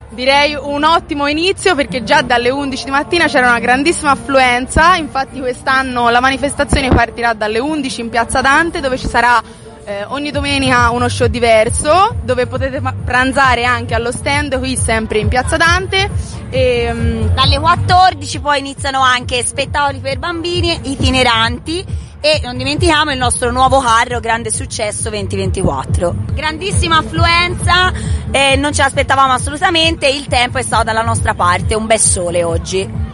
Direi un ottimo inizio, perché già dalle 11 di mattina c'era una grandissima affluenza. Infatti quest'anno la manifestazione partirà dalle 11 in Piazza Dante, dove ci sarà ogni domenica uno show diverso, dove potete pranzare anche allo stand qui sempre in Piazza Dante. Dalle 14 poi iniziano anche spettacoli per bambini itineranti e non dimentichiamo il nostro nuovo carro grande successo 2024. Grandissima affluenza, non ce l'aspettavamo assolutamente, il tempo è stato dalla nostra parte, un bel sole oggi.